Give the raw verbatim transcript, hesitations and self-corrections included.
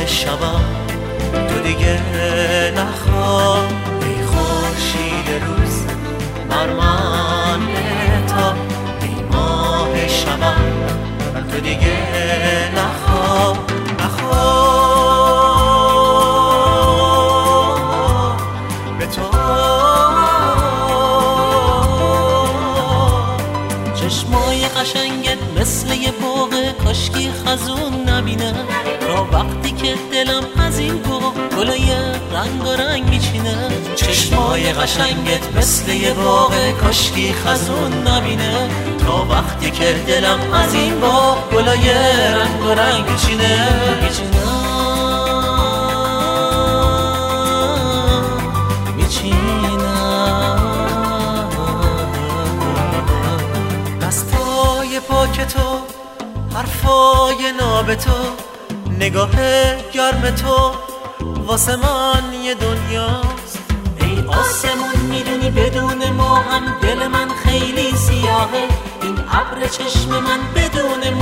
شبم تو دیگه نخواه. ای خورشید روز بر من بتاب، ای ماه شبم تو دیگه نخواه نخواه به تو. چشمای قشنگت مثل یه باغ کاشکی خزون نبینه، تا وقتی که دلم از این باغ گلای رنگ و رنگ میچینه. چشمای قشنگت مثل یه باغ کاشکی خزون نبینه، تا وقتی که دلم از این باغ گلای رنگ و رنگ میچینه میچینه میچینه. دستای پاک تو، حرفای ناب تو، نگاه گرم تو واسه من یه دنیاست. ای آسمون میدونی بدون ما هم دل من خیلی سیاهه، این ابر چشم من بدون